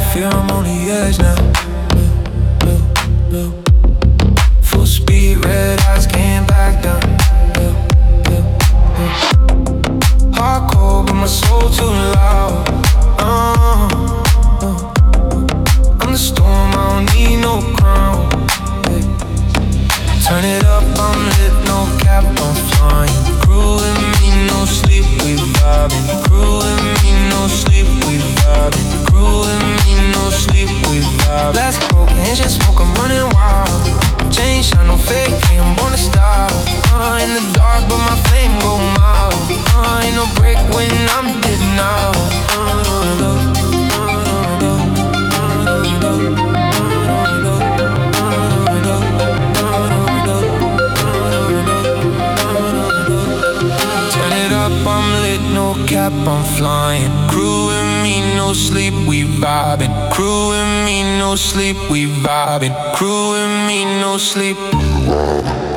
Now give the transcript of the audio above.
fear I'm on the edge now. Full speed, red eyes, can't back down. Hardcore, but my soul too loud. I'm the storm, I don't need no crown. Turn it up, I'm lit, no cap, I'm flying. Crew with me, no sleep, we vibing. Crew with me, no sleep, we vibing. Crew with me, no sleep, we vibing. Last broke, and just smoke, I'm running wild. Chain shine, no fake, I'm born to style. In the dark, but my flame go mild. Ain't no break when I'm hitting out. I'm lit, no cap, I'm flying. Crew with me, no sleep, we vibing. Crew with me, no sleep, we vibing. Crew with me, no sleep.